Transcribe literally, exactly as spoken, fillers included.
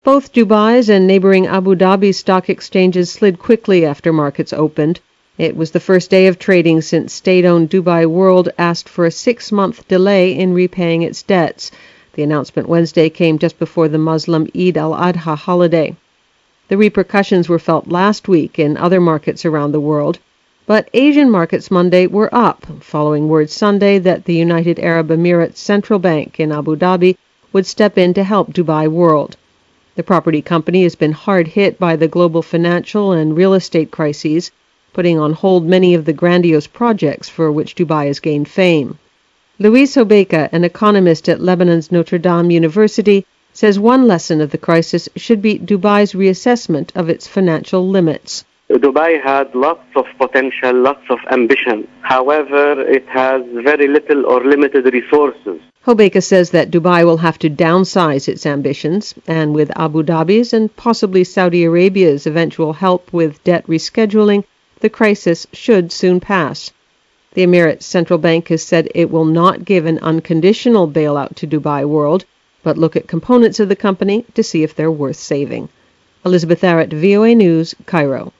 Both Dubai's and neighboring Abu Dhabi stock exchanges slid quickly after markets opened. It was the first day of trading since state-owned Dubai World asked for a six-month delay in repaying its debts. The announcement Wednesday came just before the Muslim Eid al-Adha holiday. The repercussions were felt last week in other markets around the world, but Asian markets Monday were up, following word Sunday that the United Arab Emirates Central Bank in Abu Dhabi would step in to help Dubai World. The property company has been hard hit by the global financial and real estate crises, putting on hold many of the grandiose projects for which Dubai has gained fame. Luis Hobeika, an economist at Lebanon's Notre Dame University, says one lesson of the crisis should be Dubai's reassessment of its financial limits. Dubai had lots of potential, lots of ambition. However, it has very little or limited resources. Hobeika says that Dubai will have to downsize its ambitions, and with Abu Dhabi's and possibly Saudi Arabia's eventual help with debt rescheduling, the crisis should soon pass. The Emirates Central Bank has said it will not give an unconditional bailout to Dubai World, but look at components of the company to see if they're worth saving. Elizabeth Arrett, V O A News, Cairo.